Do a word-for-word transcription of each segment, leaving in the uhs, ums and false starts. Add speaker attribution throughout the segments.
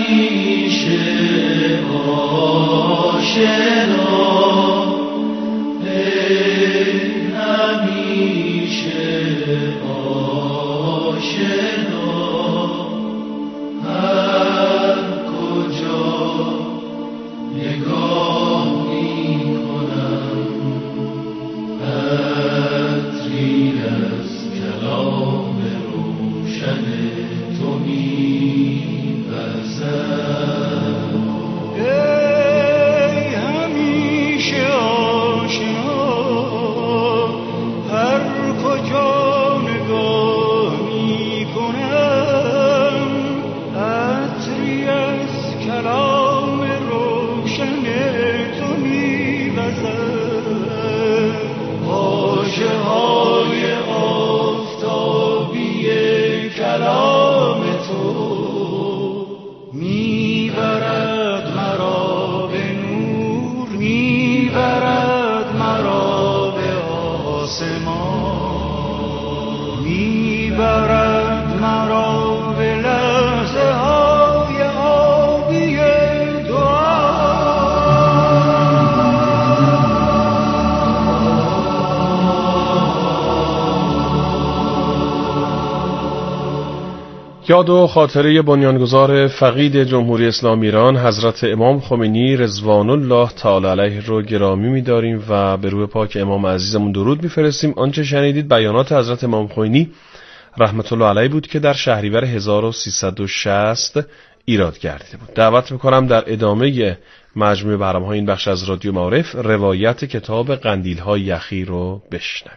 Speaker 1: یاد و خاطره بنیانگذار فقید جمهوری اسلامی ایران حضرت امام خمینی رضوان الله تعالی علیه رو گرامی می‌داریم و به روح پاک امام عزیزمون درود می‌فرستیم. آنچه شنیدید بیانات حضرت امام خمینی رحمت الله علیه بود که در شهریور هزار و سیصد و شصت ایراد گردیده بود. دعوت می‌کنم در ادامه مجموعه برنامه‌های این بخش از رادیو معارف روایت کتاب قندیل‌های یخی رو بشنوید.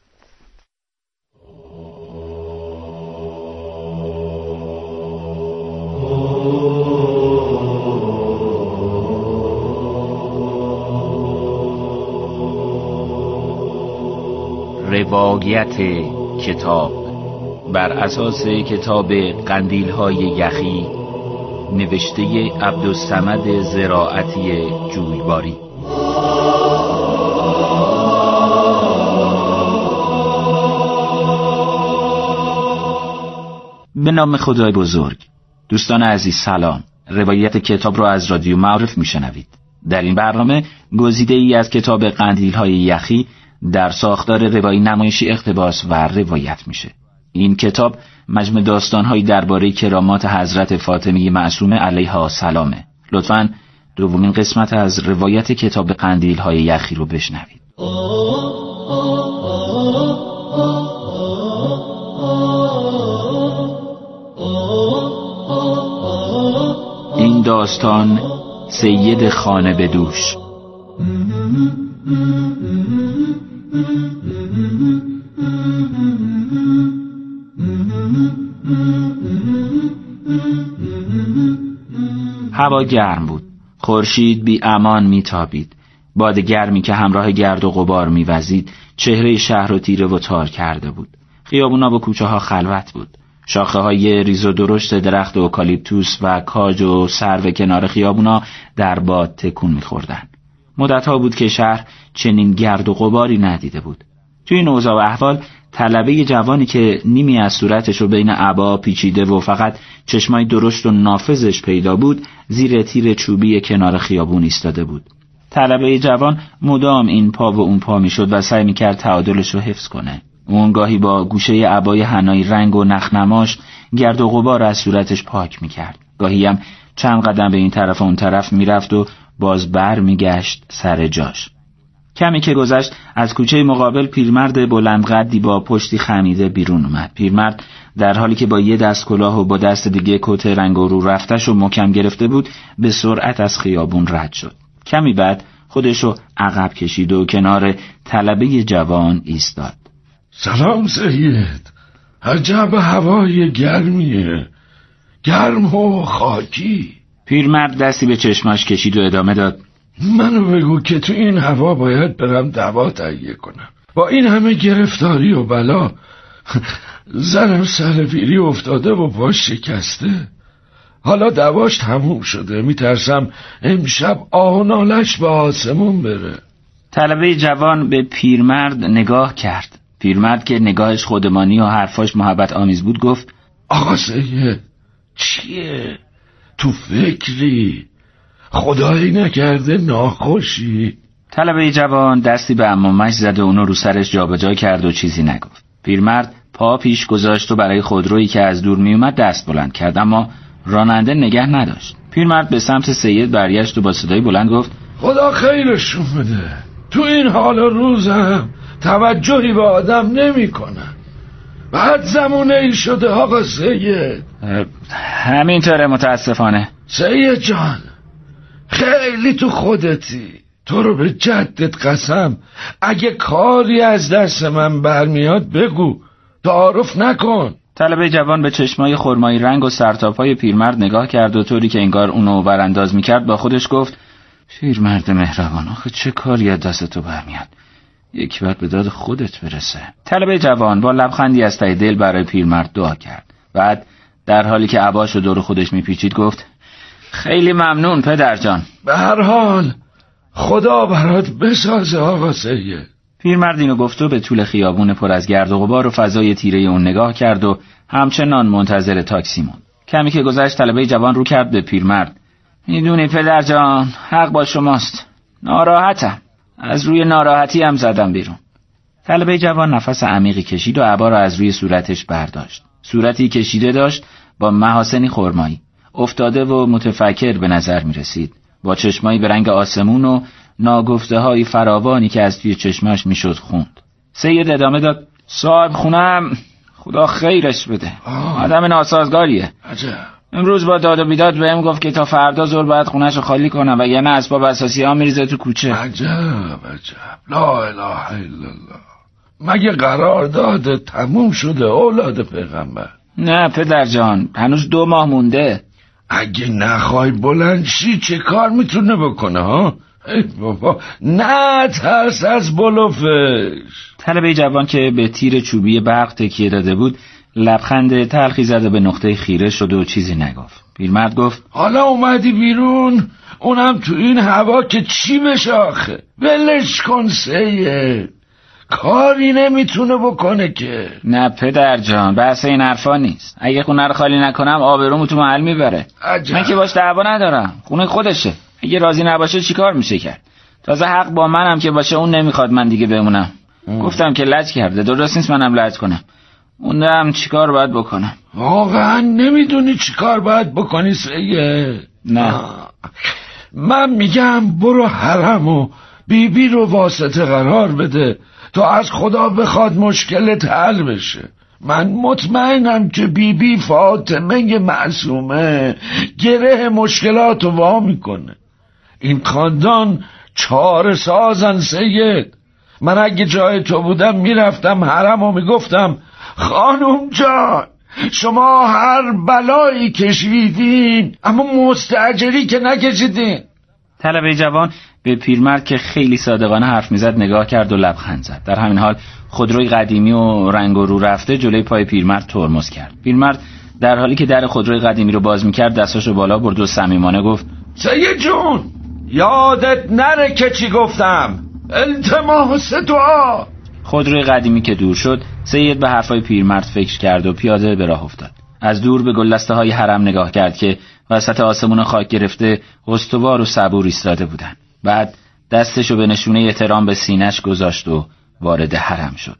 Speaker 2: روایت کتاب بر اساس کتاب قندیل‌های یخی نوشته عبدالصمد زراعتی جویباری. به نام خدای بزرگ. دوستان عزیز سلام. روایت کتاب را از رادیو معارف میشنوید. در این برنامه گزیده ای از کتاب قندیل‌های یخی در ساختار روایی نمایشی اقتباس و روایت میشه. این کتاب مجموع داستان‌هایی درباره کرامات حضرت فاطمه معصومه علیها السلامه. لطفاً دومین قسمت از روایت کتاب قندیل‌های یخی رو بشنوید. این داستان سید خانه به دوش. هوا گرم بود. خورشید بی امان میتابید. باد گرمی که همراه گرد و غبار میوزید چهره شهر رو تیره و تار کرده بود. خیابونا و کوچه ها خلوت بود. شاخه های ریز و درشت درخت اوکالیپتوس و کاج و سرو کنار خیابونا در باد تکون میخوردن. مدتها بود که شهر چنین گرد و غباری ندیده بود. توی این اوضاع و احوال طلبه جوانی که نیمی از صورتش رو بین عبا پیچیده و فقط چشمای درشت و نافذش پیدا بود زیر تیر چوبی کنار خیابون ایستاده بود. طلبه جوان مدام این پا و اون پا میشد و سعی میکرد تعادلش رو حفظ کنه. اون گاهی با گوشه عبای حنایی رنگ و نخنماش گرد و غبار از صورتش پاک میکرد. گاهی هم چند قدم به این طرف و اون طرف میرفت و باز بر میگشت سر جاش. کمی که گذشت از کوچه مقابل پیرمرد بلند قدی با پشتی خمیده بیرون اومد. پیرمرد در حالی که با یه دست کلاه و با دست دیگه کت رنگ و رو رفتش و محکم گرفته بود به سرعت از خیابون رد شد. کمی بعد خودشو عقب کشید و کنار طلبه جوان ایستاد.
Speaker 3: سلام سید. عجب هوای گرمیه. گرم و خاکی.
Speaker 2: پیرمرد دستی به چشماش کشید و ادامه داد.
Speaker 3: منو بگو که تو این هوا باید برم دوا تهیه کنم. با این همه گرفتاری و بلا زنم سر پیری افتاده و پاش شکسته. حالا دواش تموم شده. میترسم امشب آه و نالش به آسمون بره.
Speaker 2: طلبه جوان به پیرمرد نگاه کرد. پیرمرد که نگاهش خودمانی و حرفاش محبت آمیز بود گفت.
Speaker 3: آقا سید چیه؟ تو فکری، خدایی نکرده ناخوشی.
Speaker 2: طلبه جوان دستی به عمامش زد و اونو رو سرش جابجا کرد و چیزی نگفت. پیرمرد پا پیش گذاشت و برای خودرویی که از دور می اومد دست بلند کرد، اما راننده نگه نداشت. پیرمرد به سمت سید برگشت و با صدای بلند گفت
Speaker 3: خدا خیرشون بده، تو این حال و روزم توجهی به آدم نمی کنن. بعد زمونه ای شده آقا سید.
Speaker 2: همینطوره متاسفانه.
Speaker 3: سید جان خیلی تو خودتی، تو رو به جدت قسم اگه کاری از دست من برمیاد بگو، تعارف نکن.
Speaker 2: طلبه جوان به چشمای خرمایی رنگ و سرتاپای پیرمرد نگاه کرد و طوری که انگار اونو ورانداز میکرد با خودش گفت پیرمرد مهربان، آخه چه کاری از دست تو برمیاد، یکی باید به داد خودت برسه. طلبه جوان با لبخندی از ته دل برای پیرمرد دعا کرد. بعد در حالی که عباشو دور خودش میپیچید گفت خیلی ممنون پدر جان.
Speaker 3: به هر حال خدا برات بسازه آقا سید.
Speaker 2: پیرمرد اینو گفت و به طول خیابون پر از گرد و غبار و فضای تیره اون نگاه کرد و همچنان منتظر تاکسی موند. کمی که گذشت طلبه جوان رو کرد به پیرمرد. میدونی پدر جان حق با شماست، ناراحتم، از روی ناراحتی هم زدم بیرون. طلبه جوان نفس عمیقی کشید و عبا را از روی صورتش برداشت. صورتی کشیده داشت با محاسنی خرمایی، افتاده و متفکر به نظر می رسید، با چشمایی به رنگ آسمون و ناگفته های فراوانی که از توی چشماش می شد خوند. سید ادامه داد صاحب خونم خدا خیرش بده، آدم ناسازگاریه.
Speaker 3: عجب.
Speaker 2: امروز با داد و بیداد بهم گفت که تا فردا زور باید خونه‌شو خالی کنم و یعنی اسباب اساسی ها میریزه تو کوچه.
Speaker 3: عجب عجب، لا اله الا الله. مگه قرارداد تموم شده اولاد پیغمبر؟
Speaker 2: نه پدر جان، هنوز دو ماه مونده.
Speaker 3: اگه نخوای بلند شی چه کار میتونه بکنه ها؟ ای بابا نه ترس از بلوفش.
Speaker 2: طلبه جوان که به تیر چوبی برق تکیه داده بود لبخند تلخی زده به نقطه خیره شد و چیزی نگفت. پیرمرد گفت
Speaker 3: حالا اومدی بیرون اونم تو این هوا که چی بشه آخه؟ ولش کن سید، کاری نمیتونه بکنه که.
Speaker 2: نه پدر جان بحث این حرفا نیست، اگه خونه رو خالی نکنم آبرومو تو محل میبره.
Speaker 3: عجب.
Speaker 2: من که باش دعوا ندارم، خونه خودشه، اگه راضی نباشه چیکار میشه کرد؟ تازه حق با منم که باشه، اون نمیخواد من دیگه بمونم. ام. گفتم که لج کرده، درست نیست منم لج کنم. اونم چیکار باید بکنم؟
Speaker 3: واقعا نمیدونی چیکار باید بکنی سید؟
Speaker 2: نه
Speaker 3: آه. من میگم برو حرم و بی بی رو واسطه قرار بده تا از خدا بخواد مشکلت حل بشه. من مطمئنم که بی بی فاطمه معصومه گره مشکلات رو وا میکنه. این خاندان چاره سازن سید. من اگه جای تو بودم میرفتم حرم و میگفتم خانم جان شما هر بلایی کشیدین اما مستاجری که نکشیدین.
Speaker 2: طلبه جوان به پیرمرد که خیلی صادقانه حرف میزد نگاه کرد و لبخند زد. در همین حال خودروی قدیمی و رنگ و رو رفته جلوی پای پیرمرد ترمز کرد. پیرمرد در حالی که در خودروی قدیمی رو باز میکرد دستاشو بالا برد و صمیمانه گفت
Speaker 3: سید جون یادت نره که چی گفتم، التماس دعا.
Speaker 2: خودروی قدیمی که دور شد سید به حرفای پیرمرد فکر کرد و پیاده به راه افتاد. از دور به گلدسته های حرم نگاه کرد که وسط آسمون خاک گرفته استوار و صبور ایستاده بودند. بعد دستشو به نشونه احترام به سینه‌اش گذاشت و وارد حرم شد.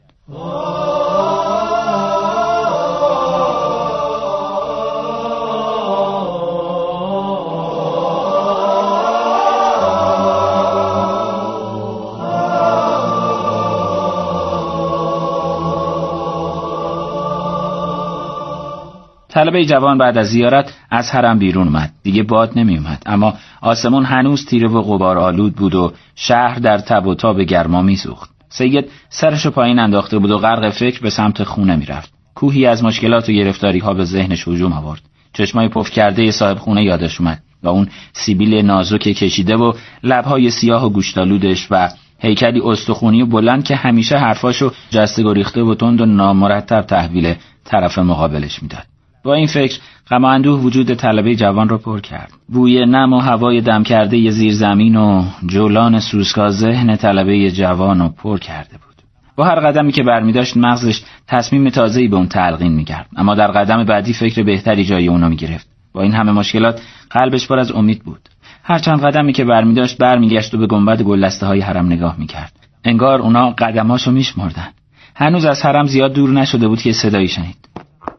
Speaker 2: طلبه جوان بعد از زیارت از حرم بیرون اومد. دیگه باد نمی اومد، اما آسمون هنوز تیره و غبار آلود بود و شهر در تب و تاب گرما میسوخت. سید سرشو پایین انداخته بود و غرق فکر به سمت خونه میرفت. کوهی از مشکلات و گرفتاری ها به ذهنش هجوم آورد. چشمای پف کرده صاحب خونه یادش اومد و اون سیبیل نازک کشیده و لبهای سیاه و گوشتالودش و هیکلی استخونی و بلند که همیشه حرفاشو جسته گریخته و تند و نامرتب تحویل طرف مقابلش میداد. با این فکر غم و اندوه وجود طلبه جوان را پر کرد. بوی نم و هوای دم کرده ی زیر زمین و جولان سوسکا ذهن طلبه جوان را پر کرده بود. با هر قدمی که برمی داشت مغزش تصمیم تازه‌ای به اون تلقین می کرد، اما در قدم بعدی فکر بهتری جای اونو می گرفت. با این همه مشکلات قلبش پر از امید بود. هر چند قدمی که برمی داشت برمی گشت و به گنبد گلدسته های حرم نگاه می کرد. انگار اونا قدماشو می شمردن. هنوز از حرم زیاد دور نشده بود که صدایی شنید.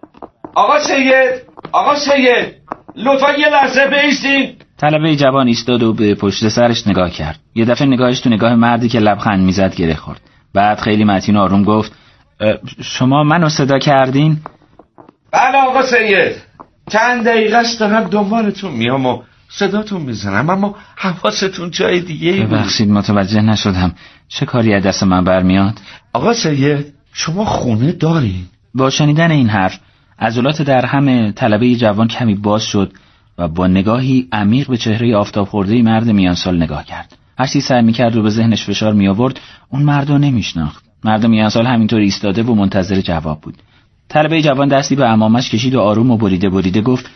Speaker 3: آقا سید، آقا سید، لطفا یه لحظه بایستین.
Speaker 2: طلبه جوان ایستاد و به پشت سرش نگاه کرد. یه دفعه نگاهش تو نگاه مردی که لبخند میزد گره خورد. بعد خیلی متین و آروم گفت شما منو صدا کردین؟
Speaker 3: بله آقا سید، چند دقیقه است دارم دنبالتون میام و صداتون میزنم، اما حواستون جای دیگه ای بود.
Speaker 2: ببخشید متوجه نشدم. چه کاری از دست من برمیاد؟
Speaker 3: آقا سید، شما خونه دارین؟
Speaker 2: با شنیدن این حرف عضلات در هم طلبه جوان کمی باز شد و با نگاهی عمیق به چهره آفتاب خورده مرد میان سال نگاه کرد. هرچی سعی میکرد و به ذهنش فشار می آورد اون مرد رو نمیشناخت. مرد میان سال همینطور ایستاده و منتظر جواب بود. طلبه جوان دستی به عمامش کشید و آروم و بریده بریده گفت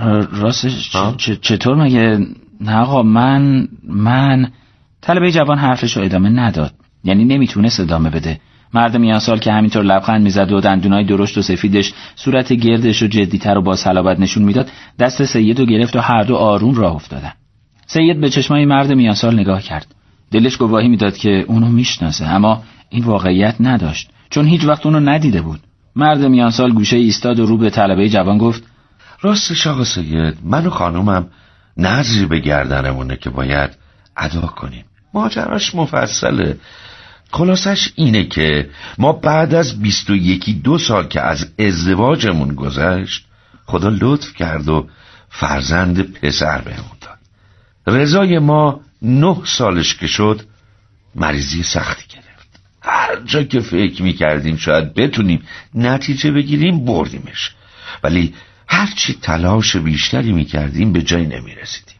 Speaker 2: راستش چطور مگه؟ نه آقا من من طلبه جوان حرفش رو ادامه نداد. یعنی نمیتونست ادامه بده. مرد میان سال که همینطور لبخند میزد و دندونای درشت و سفیدش صورت گردش و جدی‌تر و با صلابت نشون میداد، دست سید رو گرفت و هر دو آروم راه افتادن. سید به چشمای مرد میان سال نگاه کرد. دلش گواهی میداد که اونو میشناسه، اما این واقعیت نداشت چون هیچ وقت اونو ندیده بود. مرد میان سال گوشه ایستاد و رو به طلبه جوان گفت
Speaker 3: راستش آقا سید، من و خانومم نظری به گردنمونه که باید ادا کنیم. ماجراش مفصله. خلاصش اینه که ما بعد از بیست و یکی دو سال که از ازدواجمون گذشت، خدا لطف کرد و فرزند پسر بهمون داد. رضای ما نه سالش که شد مریضی سختی گرفت. هر جا که فکر میکردیم شاید بتونیم نتیجه بگیریم بردیمش، ولی هرچی تلاش بیشتری میکردیم به جایی نمیرسیدیم.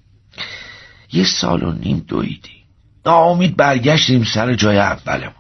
Speaker 3: یه سال و نیم دویدیم، ناامید برگشتیم سر جای اولمون.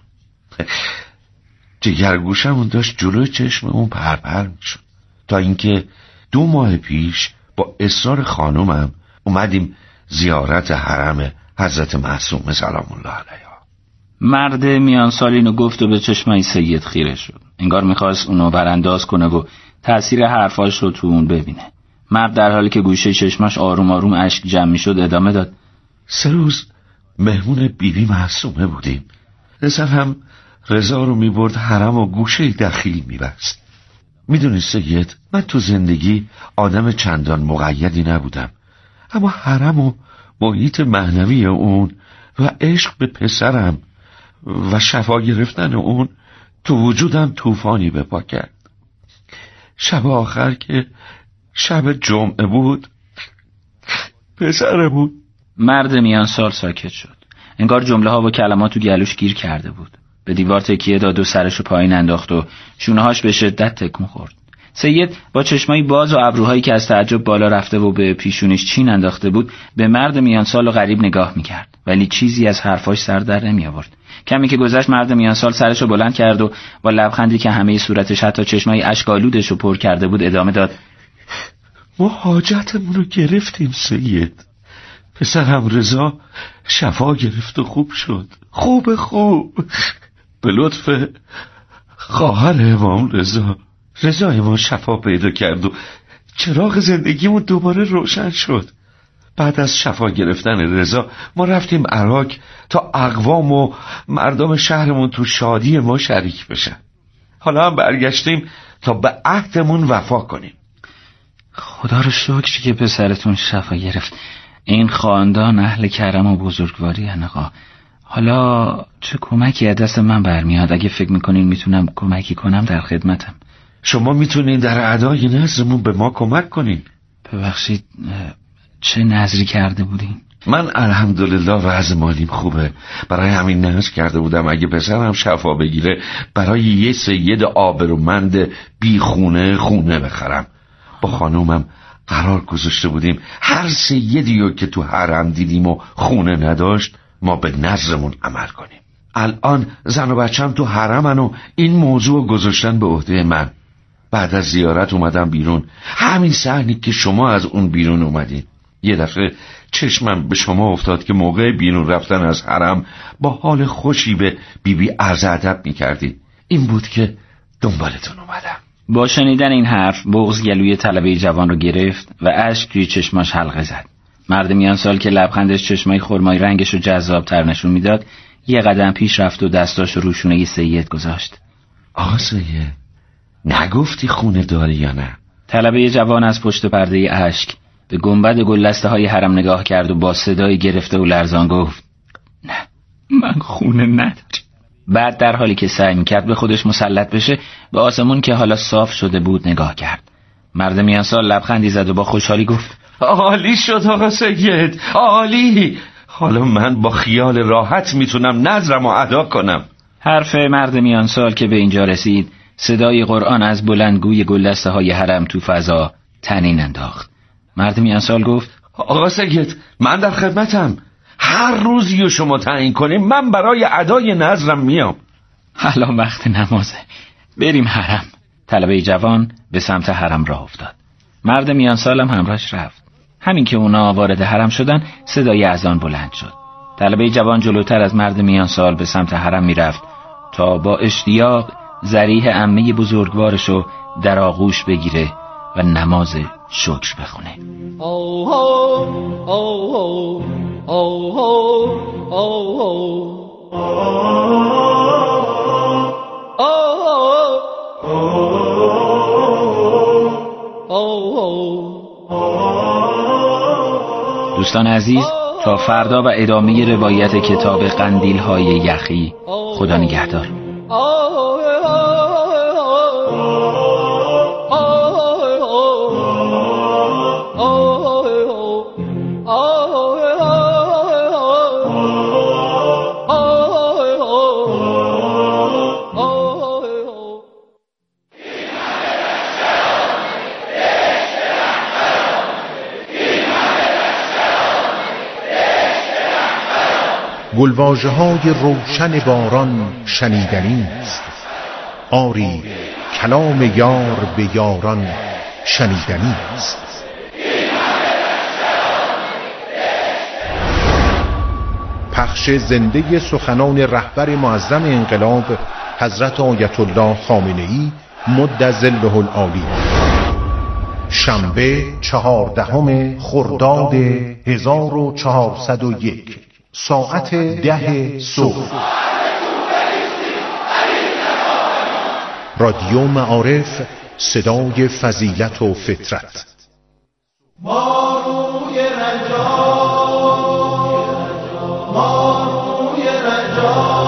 Speaker 3: جگرگوشمون داشت جلوی چشممون پرپر میشد، تا اینکه دو ماه پیش با اصرار خانومم اومدیم زیارت حرم حضرت معصومه سلام الله علیها.
Speaker 2: مرد میان سالینو گفت و به چشمای سید خیره شد. انگار میخواست اونو برانداز کنه و تأثیر حرفاش رو تو اون ببینه. مرد در حالی که گوشه چشماش آروم آروم اشک جمع میشد ادامه داد.
Speaker 3: سه روز مهمون بیبی معصومه بودیم. رضا هم رضا رو میبرد حرم و گوشه دخیل میبست. میدونی سید، من تو زندگی آدم چندان مقیدی نبودم، اما حرم و محیط معنوی اون و عشق به پسرم و شفا گرفتن اون تو وجودم طوفانی به پا کرد. شب آخر که شب جمعه بود، پسرمون.
Speaker 2: مرد میان سال ساکت شد. انگار جمله ها و کلمات تو گلوش گیر کرده بود. به دیوار تکیه داد و سرشو پایین انداخت و شونه‌هاش به شدت تکون خورد. سید با چشمایی باز و ابروهایی که از تعجب بالا رفته و به پیشونش چین انداخته بود به مرد میان سال و غریب نگاه میکرد، ولی چیزی از حرفاش سر در نمی آورد. کمی که گذشت مرد میان سال سرشو بلند کرد و با لبخندی که همه صورتش حتی چشمای اشک‌آلودشو پر کرده بود ادامه داد.
Speaker 3: ما حاجتمون رو گرفتیم سید. پسرم رضا شفا گرفت و خوب شد. خوب خوب به لطف خواهر امام رضا. رضا امام شفا پیدا کرد و چراغ زندگیمون دوباره روشن شد. بعد از شفا گرفتن رضا ما رفتیم عراق تا اقوام و مردم شهرمون تو شادی ما شریک بشن. حالا هم برگشتیم تا به عهدمون وفا کنیم.
Speaker 2: خدا رو شکر که پسرتون شفا گرفت. این خاندان اهل کرم و بزرگواری هن آقا. حالا چه کمکی از دست من برمیاد؟ اگه فکر میکنین میتونم کمکی کنم در خدمتم.
Speaker 3: شما میتونین در ادای نذرمون به ما کمک کنین.
Speaker 2: ببخشید چه نذری کرده بودین؟
Speaker 3: من الحمدلله وضع مالیم خوبه، برای همین نذر کرده بودم اگه پسرم شفا بگیره برای یه سید آبرومند بی خونه خونه بخرم. با خانومم قرار گذاشته بودیم هر سیدیو که تو حرم دیدیم و خونه نداشت ما به نذرمون عمل کنیم. الان زن و بچم تو حرمن و این موضوع گذاشتن به عهده من. بعد از زیارت اومدم بیرون، همین صحنی که شما از اون بیرون اومدین، یه دفعه چشمم به شما افتاد که موقع بیرون رفتن از حرم با حال خوشی به بیبی عرض ادب میکردید. این بود که دنبالتون اومدم.
Speaker 2: با شنیدن این حرف بغض گلوی طلبه جوان رو گرفت و اشک روی چشماش حلقه زد. مرد میان سال که لبخندش چشمای خرمایی رنگش رو جذاب‌تر نشون میداد، یه قدم پیش رفت و دستاش رو روشونه سید گذاشت.
Speaker 3: آقا سید، نگفتی خونه داری یا نه؟
Speaker 2: طلبه جوان از پشت پرده اشک به گنبد گلدسته های حرم نگاه کرد و با صدای گرفته و لرزان گفت: نه، من خونه ندارم. بعد در حالی که سعی میکرد به خودش مسلط بشه، به آسمون که حالا صاف شده بود نگاه کرد. مرد میان سال لبخندی زد و با خوشحالی گفت:
Speaker 3: عالی شد آقا سید، عالی. حالا من با خیال راحت میتونم نذرم و ادا کنم.
Speaker 2: حرف مرد میان سال که به اینجا رسید، صدای قرآن از بلندگوی گلدسته های حرم تو فضا طنین انداخت. مرد میان سال گفت:
Speaker 3: آقا سید، من در خدمتم. هر روزی رو شما تعیین کنیم من برای ادای نذرم میام.
Speaker 2: الان وقت نمازه، بریم حرم. طلبه جوان به سمت حرم راه افتاد. مرد میان سالم همراهش رفت. همین که اونا وارد حرم شدن، صدای اذان بلند شد. طلبه جوان جلوتر از مرد میان سال به سمت حرم میرفت تا با اشتیاق ذریح عمه بزرگوارشو در آغوش بگیره و نماز شکر بخونه.
Speaker 4: اوه اوه اوه
Speaker 2: دوستان عزیز، تا فردا و ادامه روایت کتاب قندیل های یخی. خدا نگهدار.
Speaker 5: گلواژه های روشن باران شنیدنی است، آری کلام یار به یاران شنیدنی است. پخش زنده سخنان رهبر معظم انقلاب حضرت آیت الله خامنه‌ای مد ظله العالی، شنبه چهاردهم خرداد هزار و چهارصد و یک، ساعت ده صبح. رادیو معارف، صدای فضیلت و فطرت.
Speaker 4: ما روی رجا، ما روی رجا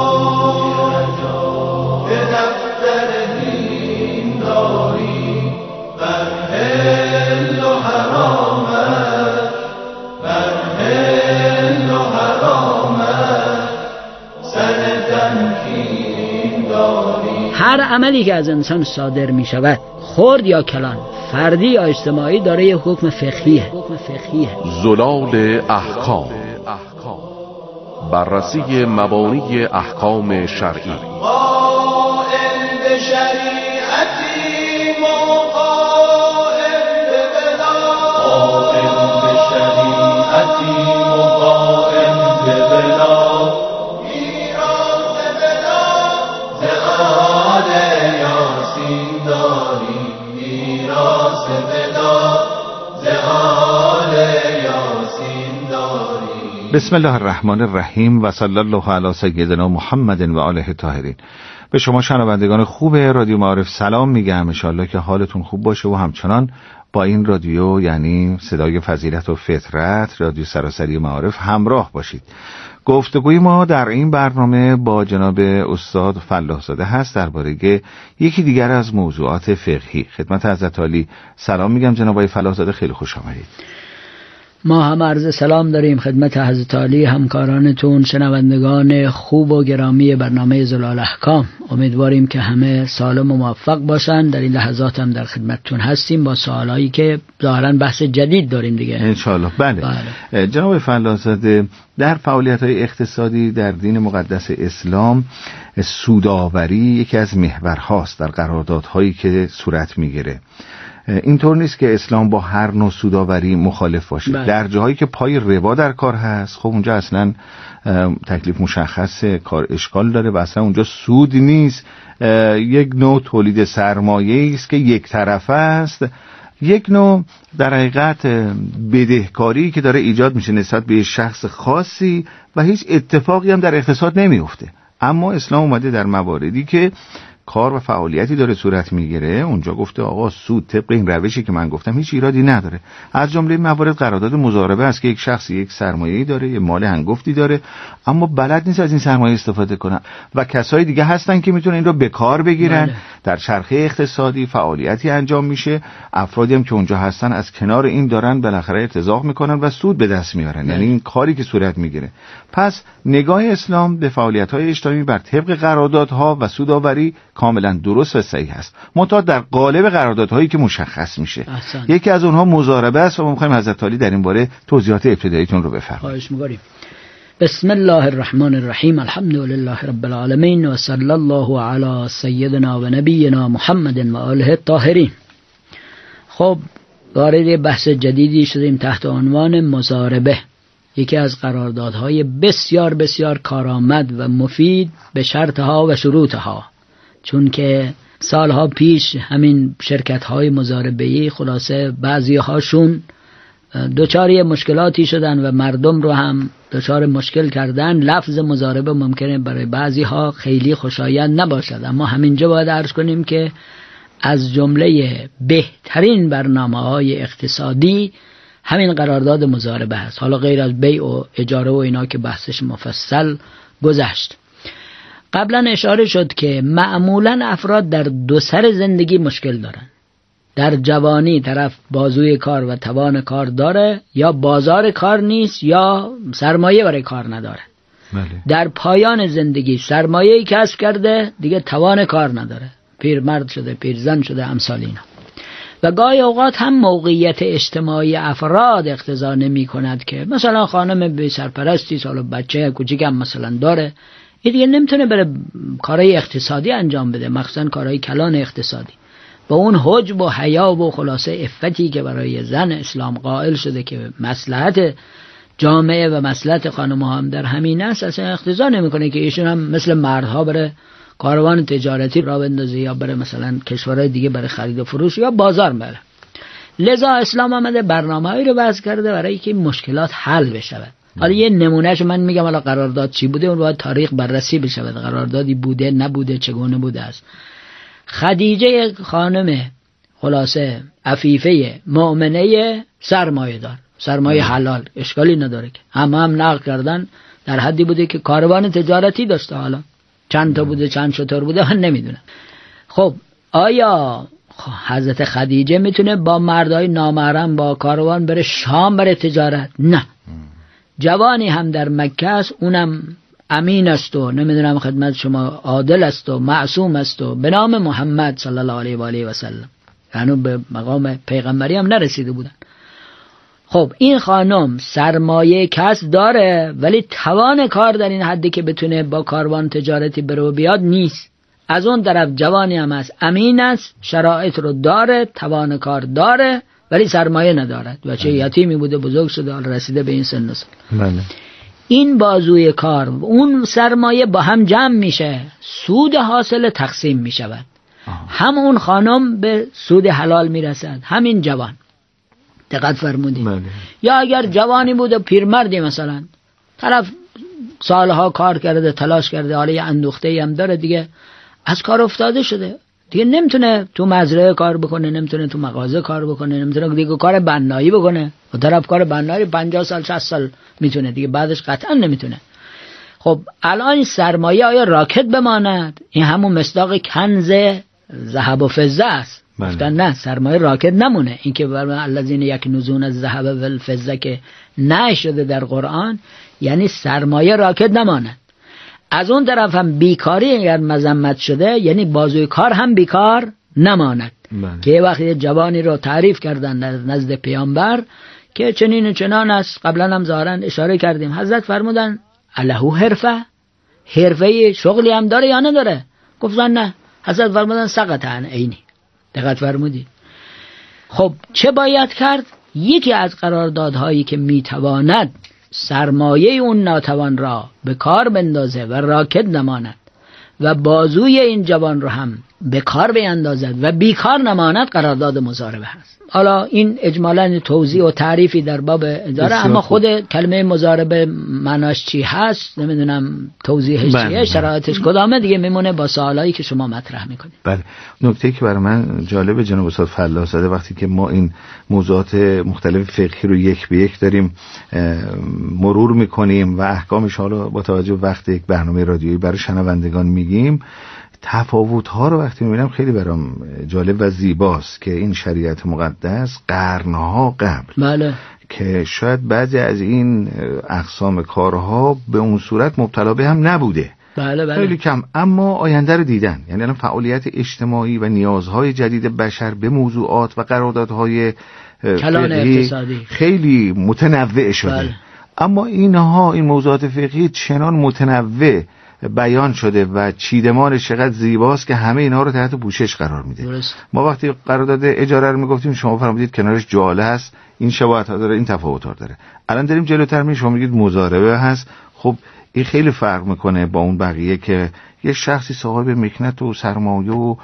Speaker 4: به دفتر دین داری، بر حل و حرامت، بر حل و حرامت سر تمکین داری.
Speaker 6: هر عملی که از انسان صادر می شود، خرد یا کلان، فردی یا اجتماعی، داره یه حکم فقهیه. حکم فقهیه.
Speaker 7: زلال احکام، بررسی مبانی احکام شرعی.
Speaker 4: قائل به شریعتی مقائل به بلا، قائل به شریعتی مقائل به بلا، میراث بلا ز آل یاسین داری، میراث بلا ز آل یاسین داری.
Speaker 8: بسم الله الرحمن الرحیم و صلی الله علی سیدنا محمد و آله الطاهرین. به شما شنوندگان خوب رادیو معارف سلام میگم. ان شاءالله که حالتون خوب باشه و همچنان با این رادیو، یعنی صدای فضیلت و فطرت، رادیو سراسری معارف همراه باشید. گفتگوی ما در این برنامه با جناب استاد فلاح‌زاده هست درباره یکی دیگر از موضوعات فقهی. خدمت حضرت عالی سلام میگم. جناب آقای فلاح‌زاده خیلی خوش آمدید.
Speaker 6: ما هم عرض سلام داریم خدمت حضرت عالی، همکارانتون، شنوندگان خوب و گرامی برنامه زلال احکام. امیدواریم که همه سالم و موفق باشن. در این لحظات هم در خدمتتون هستیم با سوالایی که ظاهراً بحث جدید داریم دیگه
Speaker 8: انشاءالله. بله, بله. جناب فلاح‌زاده، در فعالیت‌های اقتصادی در دین مقدس اسلام سودآوری یکی از محورهاست در قراردادهایی که صورت میگیره. اینطور نیست که اسلام با هر نوع سودآوری مخالف باشه. بله. در جاهایی که پای ربا در کار هست، خب اونجا اصلا تکلیف مشخصه، کار اشکال داره و اصلا اونجا سود نیست، یک نوع تولید سرمایه است که یک طرفه است، یک نوع در حقیقت بدهکاری که داره ایجاد میشه نسبت به شخص خاصی و هیچ اتفاقی هم در اقتصاد نمیفته. اما اسلام اومده در مواردی که کار و فعالیتی داره صورت میگیره اونجا گفته آقا سود طبق این روشی که من گفتم هیچ ایرادی نداره. از جمله موارد قرارداد مضاربه است که یک شخصی یک سرمایه‌ای داره، یک مال هنگفتی داره، اما بلد نیست از این سرمایه استفاده کنه و کسای دیگه هستن که میتونن این رو به کار بگیرن. بله. در چرخه اقتصادی فعالیتی انجام میشه، افرادی هم که اونجا هستن از کنار این دارن بالاخره ارتزاق میکنن و سود به دست میارن. یعنی این کاری که صورت میگیره. پس نگاه اسلام به فعالیت‌های اجتماعی بر طبق قراردادها و سودآوری کاملا درست و صحیح است، منتها در قالب قراردادهایی که مشخص میشه. احسن. یکی از اونها مضاربه است و ما می‌خوایم حضرت علی در این باره توضیحات ابتداییتون رو بفرمایید.
Speaker 6: خواهش می‌کنیم. بسم الله الرحمن الرحیم، الحمد لله رب العالمین و صلی الله علی سیدنا و نبینا محمد و آله الطاهرین. خب وارد بحث جدیدی شدیم تحت عنوان مضاربه، یکی از قراردادهای بسیار بسیار کارآمد و مفید به شرطها و شروطها، چون که سالها پیش همین شرکت‌های مضاربه‌ای خلاصه بعضی هاشون دوچار مشکلاتی شدن و مردم رو هم دوچار مشکل کردن. لفظ مضاربه ممکنه برای بعضی ها خیلی خوشایند نباشد، اما همینجا باید عرض کنیم که از جمله بهترین برنامه‌های اقتصادی همین قرارداد مضاربه هست، حالا غیر از بیع و اجاره و اینا که بحثش مفصل گذشت. قبلا اشاره شد که معمولا افراد در دو سر زندگی مشکل دارن. در جوانی طرف بازوی کار و توان کار داره، یا بازار کار نیست، یا سرمایه برای کار نداره. بله. در پایان زندگی سرمایه‌ای کسب کرده دیگه توان کار نداره، پیرمرد شده، پیرزن شده، امثال اینا. و گاهی اوقات هم موقعیت اجتماعی افراد اقتضا نمی کند که مثلا خانم بی سرپرستی سال بچه کوچیک هم مثلا داره، این دیگه نمیتونه بره کارهای اقتصادی انجام بده، مخصوصا کارهای کلان اقتصادی. با اون حجب و حیا و خلاصه عفتی که برای زن اسلام قائل شده که مصلحت جامعه و مصلحت خانم‌ها هم در همین است، اصلا اقتضا نمیکنه که ایشون هم مثل مردها بره کاروان تجارتی را بندازه یا بره مثلا کشورهای دیگه برای خرید و فروش یا بازار بره. لذا اسلام آمده برنامه‌ای رو وضع کرده برای که مشکلات حل بشود. حالا یه نمونهش من میگم، حالا قرارداد چی بوده اون باید تاریخ بررسی بشود، قراردادی بوده نبوده چگونه بوده است. خدیجه خانم خلاصه عفیفه مؤمنه سرمایه دار، سرمایه حلال، اشکالی نداره که هم هم نقل کردن در حدی بوده که کاروان تجارتی داشته، حالا چند تا بوده چند شتر بوده من نمیدونم. خب آیا حضرت خدیجه میتونه با مردای نامحرم با کاروان بره شام بره تجارت؟ نه. جوانی هم در مکه است، اونم امین است و نمیدونم خدمت شما عادل است و معصوم است و به نام محمد صلی الله علیه و آله و سلم، یعنی به مقام پیغمبری هم نرسیده بودن. خب این خانم سرمایه کسب داره ولی توان کار در این حدی که بتونه با کاروان تجارتی بره و بیاد نیست. از اون طرف جوانی هم هست، امین است، شرایط رو داره، توان کار داره ولی سرمایه ندارد، بچه یتیمی بوده بزرگ شده حال رسیده به این سن و سال. بله. این بازوی کار اون سرمایه با هم جمع میشه، سود حاصل تقسیم میشود. هم اون خانم به سود حلال میرسد، همین جوان. دقت فرمودید؟ بله. یا اگر جوانی بود و پیرمردی مثلا طرف سالها کار کرده تلاش کرده، حالا یه اندوخته‌ای هم داره دیگه، از کار افتاده شده دیگه، نمیتونه تو مزرعه کار بکنه، نمیتونه تو مغازه کار بکنه، نمیتونه دیگه کار بنایی بکنه. و طرف کار بنایی پنجاه سال شصت سال میتونه دیگه، بعدش قطعا نمیتونه. خب الان سرمایه آیا راکد بماند؟ این همون مصداق کنز ذهب و فضه است. گفتن نه، سرمایه راکد نمونه. این که بر الذین یکنزون الذهب و الفضه که نه شده در قرآن، یعنی سرمایه راکد نماند. از اون طرف هم بیکاری اگر مذمت شده، یعنی بازوی کار هم بیکار نماند. من. که وقتی جوانی رو تعریف کردن نزد پیامبر که چنین و چنان است، قبلا هم ظاهرا اشاره کردیم، حضرت فرمودن الهو حرفه، حرفه شغلی هم داره یا نداره؟ گفتن نه. حضرت فرمودن سقط عن عینی. دقت فرمودید؟ خب چه باید کرد؟ یکی از قراردادهایی که میتواند سرمایه اون ناتوان را به کار بندازه و راکد نماند و بازوی این جوان رو هم به کار بیندازد و بیکار نماند قرارداد مضاربه هست. حالا این اجمالاً توضیح و تعریفی در باب داره، اما خود کلمه مضاربه معناش چی هست نمیدونم، توضیحش چیه، شرایطش کدامه، دیگه میمونه با سوالایی که شما مطرح میکنید.
Speaker 8: بله، نکته که برای من جالب جناب استاد فلاح زاده وقتی که ما این موضوعات مختلف فقهی رو یک به یک داریم مرور میکنیم و احکامش حالا با توجه وقت یک برنامه رادیویی برای شنوندگان میگیم، تفاوت‌ها رو وقتی می‌بینم خیلی برام جالب و زیباست که این شریعت مقدس قرن‌ها قبل
Speaker 6: بله
Speaker 8: که شاید بعضی از این اقسام کارها به اون صورت مبتلا به هم نبوده،
Speaker 6: بله بله
Speaker 8: خیلی کم، اما آینده رو دیدن. یعنی الان فعالیت اجتماعی و نیازهای جدید بشر به موضوعات و قراردادهای
Speaker 6: کلان اقتصادی
Speaker 8: خیلی متنوع شده.
Speaker 6: بله.
Speaker 8: اما اینها این موضوعات فقهی چنان متنوع بیان شده و چیدمانش چقدر زیباست که همه اینا رو تحت پوشش قرار میده.
Speaker 6: درست.
Speaker 8: ما وقتی قرارداد اجاره رو میگفتیم شما فرمودید کنارش جاله هست، این شباهت ها داره، این تفاوت ها داره. الان داریم جلوتر میریم، شما میگید مضاربه هست. خب این خیلی فرق میکنه با اون بقیه که یه شخصی صاحب مکنت و سرمایه و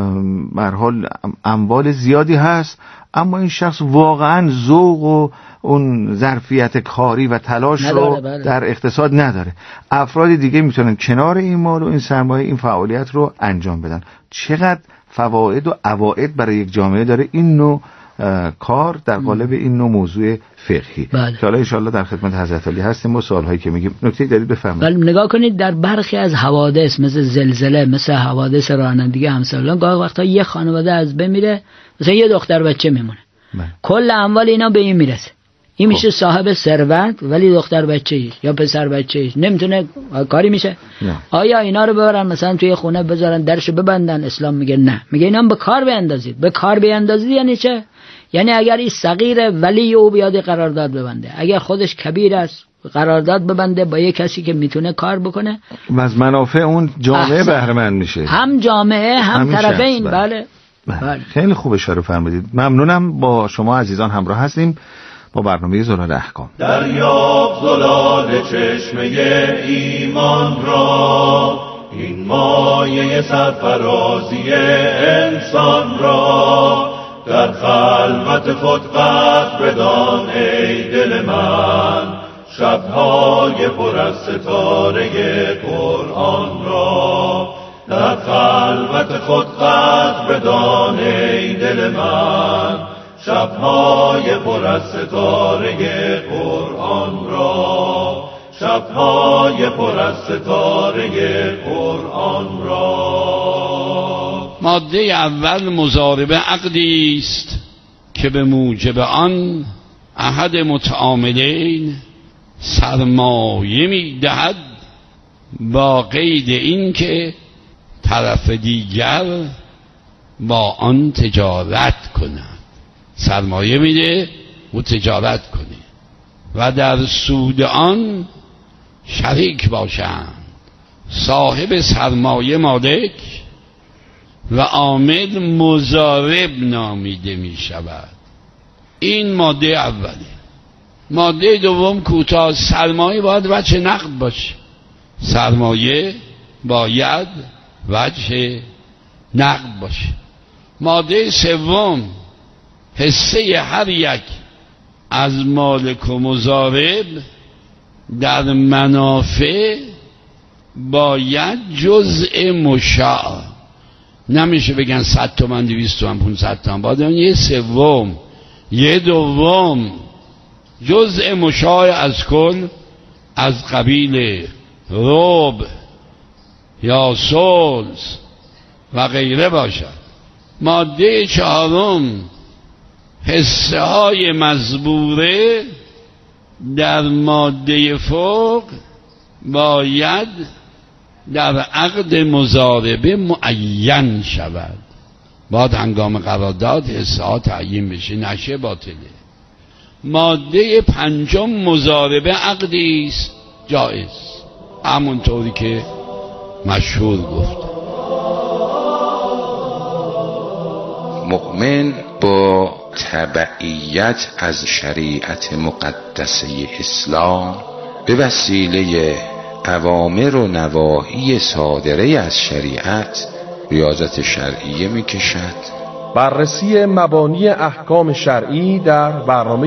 Speaker 8: به هر حال اموال زیادی هست، اما این شخص واقعا ذوق و اون ظرفیت کاری و تلاش رو
Speaker 6: بله.
Speaker 8: در اقتصاد نداره. افراد دیگه میتونن کنار این مال و این سرمایه این فعالیت رو انجام بدن. چقدر فواید و عواید برای یک جامعه داره این نوع کار در قالب این نوع موضوع فقهی.
Speaker 6: بله.
Speaker 8: که حالا انشاءالله در خدمت حضرت علی هستیم و سوالهایی که میگیم. نکته دارید بفرمایید.
Speaker 6: بله، نگاه کنید در برخی از حوادث مثل زلزله، مثل حوادث رانندگی همسالان، گاهی وقتا یه خانواده از بین میره، مثلا یه دختر بچه میمونه،
Speaker 8: بله.
Speaker 6: کل اموال اینا به این میرسه، این میشه صاحب ثروت ولی دختر بچه‌ای یا پسر بچه‌ای نمیتونه کاری میشه.
Speaker 8: نه.
Speaker 6: آیا اینا رو ببرن مثلا توی خونه بذارن درشو ببندن؟ اسلام میگه نه، میگه اینا به کار بیاندازید. به کار بیاندازید یعنی چه؟ یعنی اگر این صغیر ولی او بیاد قرارداد ببنده، اگر خودش کبیر است قرارداد ببنده با یک کسی که میتونه کار بکنه
Speaker 8: و از منافع اون جامعه بهره مند میشه،
Speaker 6: هم جامعه هم طرفین. بله.
Speaker 8: بله.
Speaker 6: بله.
Speaker 8: خیلی خوب اشاره فرمودید. ممنونم. با شما عزیزان همراه هستیم با برنامه زلال احکام.
Speaker 4: دریاب زلال چشمه ایمان را، این مایه سرفرازی انسان را، در خلوت خود قدر بدان ای دل من، شبهای پر از ستاره قرآن را. در خلوت خود قدر بدان ای دل من، شبهای پر از ستاره قرآن را. شبهای پر از ستاره قرآن را.
Speaker 3: ماده اول مضاربه عقدی است که به موجب آن احد متعاملین سرمایه می دهد با قید این که طرف دیگر با آن تجارت کند. سرمایه میده و تجارت کنه و در سود آن شریک باشند. صاحب سرمایه مالک و عامل مضارب نامیده می شود. این ماده اولی. ماده دوم کوتاه، سرمایه باید وجه نقد باشه. سرمایه باید وجه نقد باشه. ماده سوم، حصه هر یک از مالک و مضارب در منافع باید جزء مشاع، نمیشه بگن صد تومن دویست تومن پونصد تومن، باید یه سوم یه دوم جزء مشاع از کل از قبیل ربع یا ثلث و غیره باشد. ماده چهارم، حصه های مزبوره در ماده فوق باید در عقد مضاربه معین شود. باید هنگام قرارداد حصه ها تعیین بشه، نشه باطله. ماده پنجم، مضاربه عقدی است جایز، همونطوری که مشهور گفت.
Speaker 9: مؤمن با تبعیت از شریعت مقدسه اسلام به وسیله اوامر و نواهی صادره از شریعت ریاضت شرعیه می کشد.
Speaker 1: بررسی مبانی احکام شرعی در برنامه